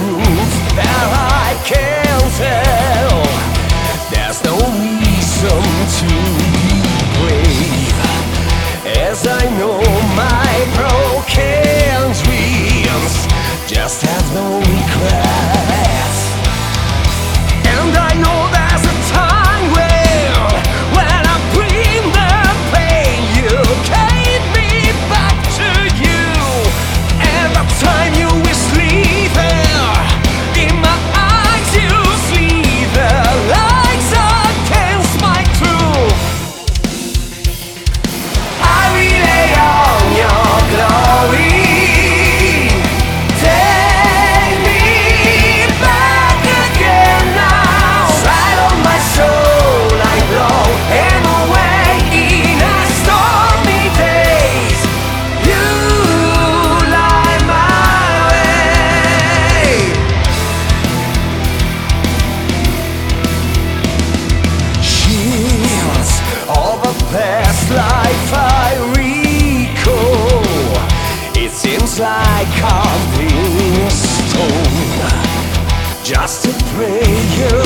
truth that I can't tell. There's no reason to be brave, as I know my broken dreams just have no regrets. And I know there's a time when I bring the pain you gave me back to you. And the time you is leaving, in my eyes you see the lights against my truth. I rely on your glory. Take me back again now. Side of my soul I blow and away in a stormy days. You light my way. Years of a past life I recall. It seems like I'm being stone, just a prayer